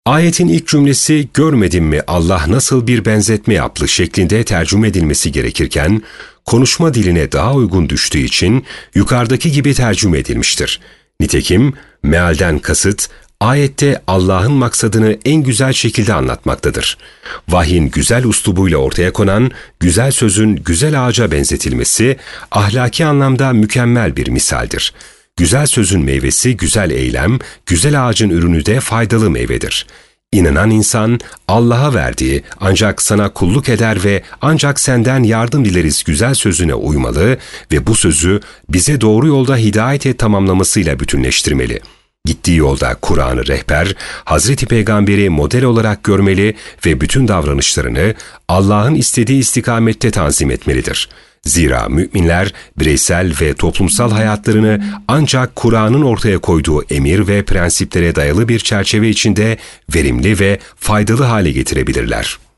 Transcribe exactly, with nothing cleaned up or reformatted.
Ayetin ilk cümlesi görmedin mi Allah nasıl bir benzetme yaptı şeklinde tercüme edilmesi gerekirken, konuşma diline daha uygun düştüğü için yukarıdaki gibi tercüme edilmiştir. Nitekim mealden kasıt, ayette Allah'ın maksadını en güzel şekilde anlatmaktadır. Vahyin güzel üslubuyla ortaya konan, güzel sözün güzel ağaca benzetilmesi, ahlaki anlamda mükemmel bir misaldir. Güzel sözün meyvesi güzel eylem, güzel ağacın ürünü de faydalı meyvedir. İnanan insan, Allah'a verdiği ancak sana kulluk eder ve ancak senden yardım dileriz güzel sözüne uymalı ve bu sözü bize doğru yolda hidayete tamamlamasıyla bütünleştirmeli. Gittiği yolda Kur'an'ı rehber, Hazreti Peygamber'i model olarak görmeli ve bütün davranışlarını Allah'ın istediği istikamette tanzim etmelidir. Zira müminler bireysel ve toplumsal hayatlarını ancak Kur'an'ın ortaya koyduğu emir ve prensiplere dayalı bir çerçeve içinde verimli ve faydalı hale getirebilirler.